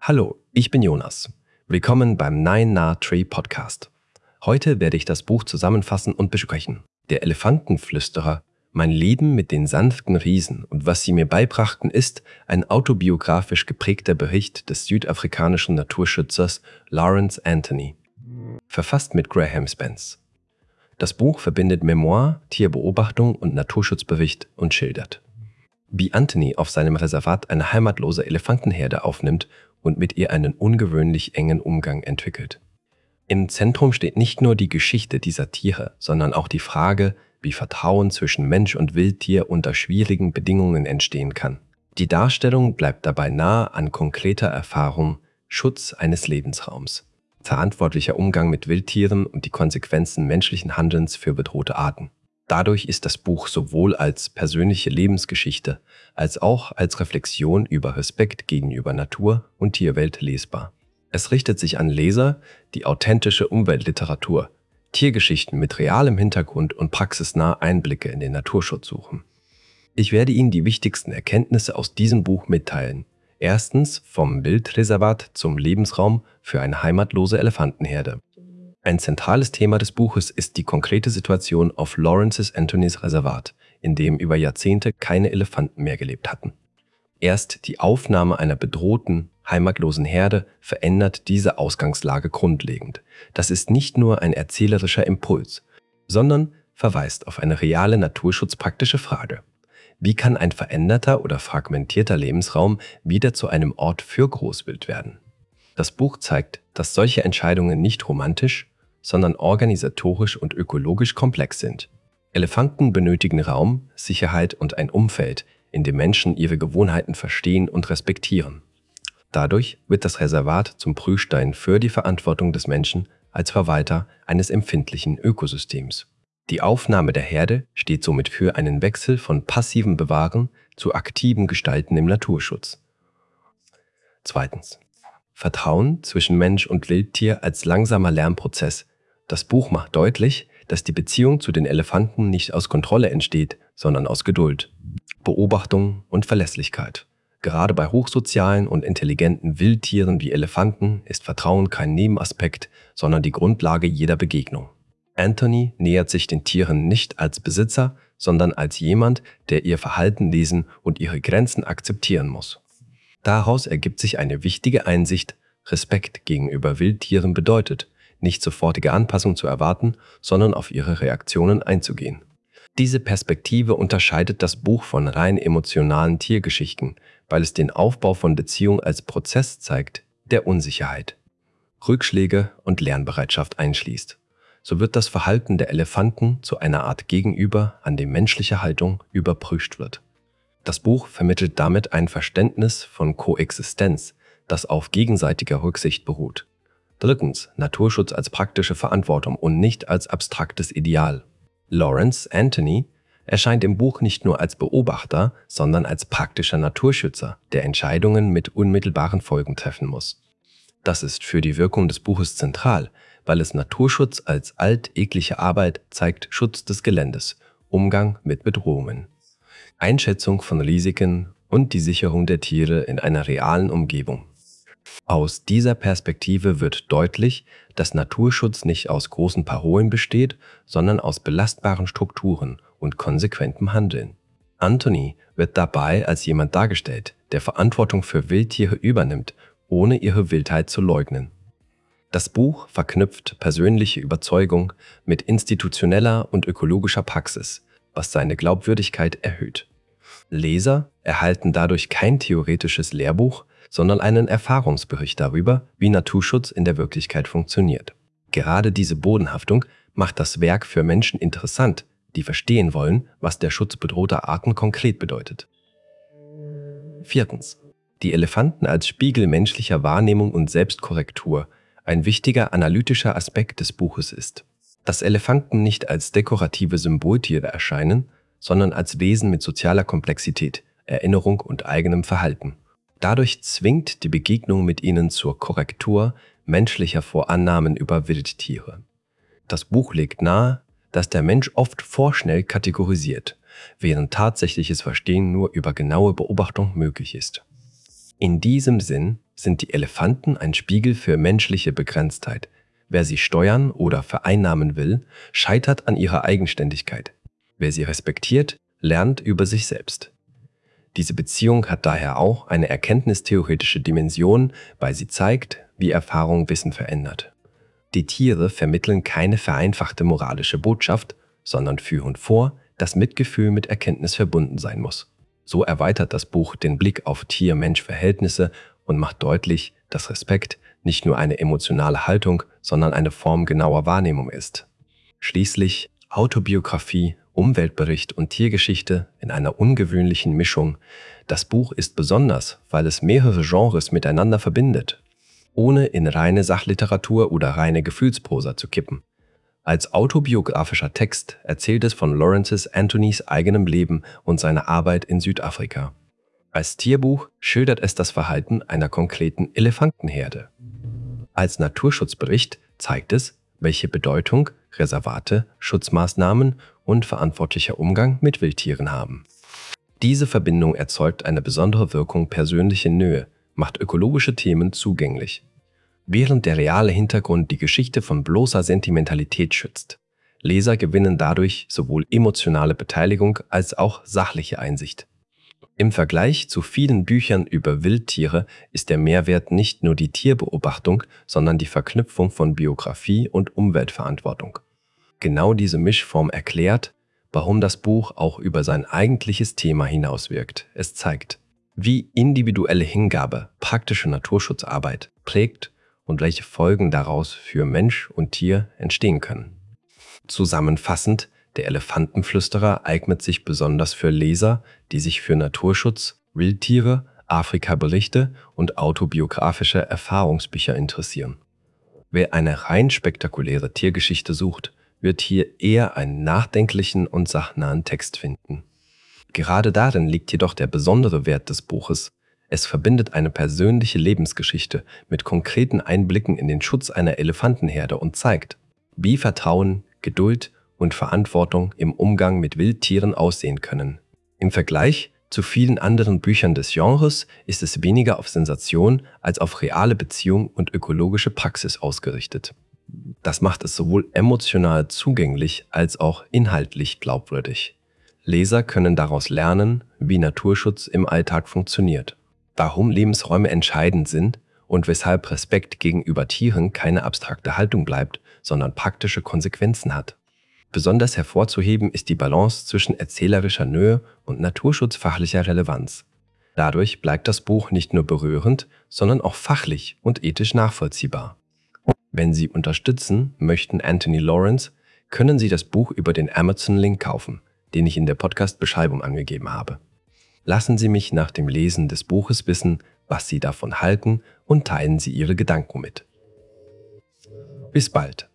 Hallo, ich bin Jonas. Willkommen beim Nine Na Tree Podcast. Heute werde ich das Buch zusammenfassen und besprechen. Der Elefantenflüsterer, mein Leben mit den sanften Riesen und was sie mir beibrachten, ist ein autobiografisch geprägter Bericht des südafrikanischen Naturschützers Lawrence Anthony, verfasst mit Graham Spence. Das Buch verbindet Memoir, Tierbeobachtung und Naturschutzbericht und schildert, wie Anthony auf seinem Reservat eine heimatlose Elefantenherde aufnimmt und mit ihr einen ungewöhnlich engen Umgang entwickelt. Im Zentrum steht nicht nur die Geschichte dieser Tiere, sondern auch die Frage, wie Vertrauen zwischen Mensch und Wildtier unter schwierigen Bedingungen entstehen kann. Die Darstellung bleibt dabei nahe an konkreter Erfahrung, Schutz eines Lebensraums, verantwortlicher Umgang mit Wildtieren und die Konsequenzen menschlichen Handelns für bedrohte Arten. Dadurch ist das Buch sowohl als persönliche Lebensgeschichte als auch als Reflexion über Respekt gegenüber Natur und Tierwelt lesbar. Es richtet sich an Leser, die authentische Umweltliteratur, Tiergeschichten mit realem Hintergrund und praxisnahe Einblicke in den Naturschutz suchen. Ich werde Ihnen die wichtigsten Erkenntnisse aus diesem Buch mitteilen. Erstens vom Wildreservat zum Lebensraum für eine heimatlose Elefantenherde. Ein zentrales Thema des Buches ist die konkrete Situation auf Lawrence Anthonys Reservat, in dem über Jahrzehnte keine Elefanten mehr gelebt hatten. Erst die Aufnahme einer bedrohten, heimatlosen Herde verändert diese Ausgangslage grundlegend. Das ist nicht nur ein erzählerischer Impuls, sondern verweist auf eine reale naturschutzpraktische Frage. Wie kann ein veränderter oder fragmentierter Lebensraum wieder zu einem Ort für Großwild werden? Das Buch zeigt, dass solche Entscheidungen nicht romantisch, sondern organisatorisch und ökologisch komplex sind. Elefanten benötigen Raum, Sicherheit und ein Umfeld, in dem Menschen ihre Gewohnheiten verstehen und respektieren. Dadurch wird das Reservat zum Prüfstein für die Verantwortung des Menschen als Verwalter eines empfindlichen Ökosystems. Die Aufnahme der Herde steht somit für einen Wechsel von passivem Bewahren zu aktivem Gestalten im Naturschutz. Zweitens. Vertrauen zwischen Mensch und Wildtier als langsamer Lernprozess. Das Buch macht deutlich, dass die Beziehung zu den Elefanten nicht aus Kontrolle entsteht, sondern aus Geduld, Beobachtung und Verlässlichkeit. Gerade bei hochsozialen und intelligenten Wildtieren wie Elefanten ist Vertrauen kein Nebenaspekt, sondern die Grundlage jeder Begegnung. Anthony nähert sich den Tieren nicht als Besitzer, sondern als jemand, der ihr Verhalten lesen und ihre Grenzen akzeptieren muss. Daraus ergibt sich eine wichtige Einsicht: Respekt gegenüber Wildtieren bedeutet, nicht sofortige Anpassung zu erwarten, sondern auf ihre Reaktionen einzugehen. Diese Perspektive unterscheidet das Buch von rein emotionalen Tiergeschichten, weil es den Aufbau von Beziehungen als Prozess zeigt, der Unsicherheit, Rückschläge und Lernbereitschaft einschließt. So wird das Verhalten der Elefanten zu einer Art Gegenüber, an dem menschliche Haltung überprüft wird. Das Buch vermittelt damit ein Verständnis von Koexistenz, das auf gegenseitiger Rücksicht beruht. Drittens, Naturschutz als praktische Verantwortung und nicht als abstraktes Ideal. Lawrence Anthony erscheint im Buch nicht nur als Beobachter, sondern als praktischer Naturschützer, der Entscheidungen mit unmittelbaren Folgen treffen muss. Das ist für die Wirkung des Buches zentral, weil es Naturschutz als alltägliche Arbeit zeigt: Schutz des Geländes, Umgang mit Bedrohungen, Einschätzung von Risiken und die Sicherung der Tiere in einer realen Umgebung. Aus dieser Perspektive wird deutlich, dass Naturschutz nicht aus großen Parolen besteht, sondern aus belastbaren Strukturen und konsequentem Handeln. Anthony wird dabei als jemand dargestellt, der Verantwortung für Wildtiere übernimmt, ohne ihre Wildheit zu leugnen. Das Buch verknüpft persönliche Überzeugung mit institutioneller und ökologischer Praxis, was seine Glaubwürdigkeit erhöht. Leser erhalten dadurch kein theoretisches Lehrbuch, sondern einen Erfahrungsbericht darüber, wie Naturschutz in der Wirklichkeit funktioniert. Gerade diese Bodenhaftung macht das Werk für Menschen interessant, die verstehen wollen, was der Schutz bedrohter Arten konkret bedeutet. Viertens. Die Elefanten als Spiegel menschlicher Wahrnehmung und Selbstkorrektur, ein wichtiger analytischer Aspekt des Buches ist, dass Elefanten nicht als dekorative Symboltiere erscheinen, sondern als Wesen mit sozialer Komplexität, Erinnerung und eigenem Verhalten. Dadurch zwingt die Begegnung mit ihnen zur Korrektur menschlicher Vorannahmen über Wildtiere. Das Buch legt nahe, dass der Mensch oft vorschnell kategorisiert, während tatsächliches Verstehen nur über genaue Beobachtung möglich ist. In diesem Sinn sind die Elefanten ein Spiegel für menschliche Begrenztheit. Wer sie steuern oder vereinnahmen will, scheitert an ihrer Eigenständigkeit. Wer sie respektiert, lernt über sich selbst. Diese Beziehung hat daher auch eine erkenntnistheoretische Dimension, weil sie zeigt, wie Erfahrung Wissen verändert. Die Tiere vermitteln keine vereinfachte moralische Botschaft, sondern führen vor, dass Mitgefühl mit Erkenntnis verbunden sein muss. So erweitert das Buch den Blick auf Tier-Mensch-Verhältnisse und macht deutlich, dass Respekt nicht nur eine emotionale Haltung, sondern eine Form genauer Wahrnehmung ist. Schließlich Autobiografie, Umweltbericht und Tiergeschichte in einer ungewöhnlichen Mischung. Das Buch ist besonders, weil es mehrere Genres miteinander verbindet, ohne in reine Sachliteratur oder reine Gefühlsprosa zu kippen. Als autobiografischer Text erzählt es von Lawrence Anthonys eigenem Leben und seiner Arbeit in Südafrika. Als Tierbuch schildert es das Verhalten einer konkreten Elefantenherde. Als Naturschutzbericht zeigt es, welche Bedeutung Reservate, Schutzmaßnahmen und verantwortlicher Umgang mit Wildtieren haben. Diese Verbindung erzeugt eine besondere Wirkung persönliche Nähe, macht ökologische Themen zugänglich, während der reale Hintergrund die Geschichte von bloßer Sentimentalität schützt. Leser gewinnen dadurch sowohl emotionale Beteiligung als auch sachliche Einsicht. Im Vergleich zu vielen Büchern über Wildtiere ist der Mehrwert nicht nur die Tierbeobachtung, sondern die Verknüpfung von Biografie und Umweltverantwortung. Genau diese Mischform erklärt, warum das Buch auch über sein eigentliches Thema hinauswirkt. Es zeigt, wie individuelle Hingabe praktische Naturschutzarbeit prägt und welche Folgen daraus für Mensch und Tier entstehen können. Zusammenfassend, der Elefantenflüsterer eignet sich besonders für Leser, die sich für Naturschutz, Wildtiere, Afrika-Berichte und autobiografische Erfahrungsbücher interessieren. Wer eine rein spektakuläre Tiergeschichte sucht, wird hier eher einen nachdenklichen und sachnahen Text finden. Gerade darin liegt jedoch der besondere Wert des Buches. Es verbindet eine persönliche Lebensgeschichte mit konkreten Einblicken in den Schutz einer Elefantenherde und zeigt, wie Vertrauen, Geduld und Verantwortung im Umgang mit Wildtieren aussehen können. Im Vergleich zu vielen anderen Büchern des Genres ist es weniger auf Sensation als auf reale Beziehung und ökologische Praxis ausgerichtet. Das macht es sowohl emotional zugänglich als auch inhaltlich glaubwürdig. Leser können daraus lernen, wie Naturschutz im Alltag funktioniert, warum Lebensräume entscheidend sind und weshalb Respekt gegenüber Tieren keine abstrakte Haltung bleibt, sondern praktische Konsequenzen hat. Besonders hervorzuheben ist die Balance zwischen erzählerischer Nähe und naturschutzfachlicher Relevanz. Dadurch bleibt das Buch nicht nur berührend, sondern auch fachlich und ethisch nachvollziehbar. Wenn Sie unterstützen möchten Anthony Lawrence, können Sie das Buch über den Amazon-Link kaufen, den ich in der Podcast-Beschreibung angegeben habe. Lassen Sie mich nach dem Lesen des Buches wissen, was Sie davon halten und teilen Sie Ihre Gedanken mit. Bis bald!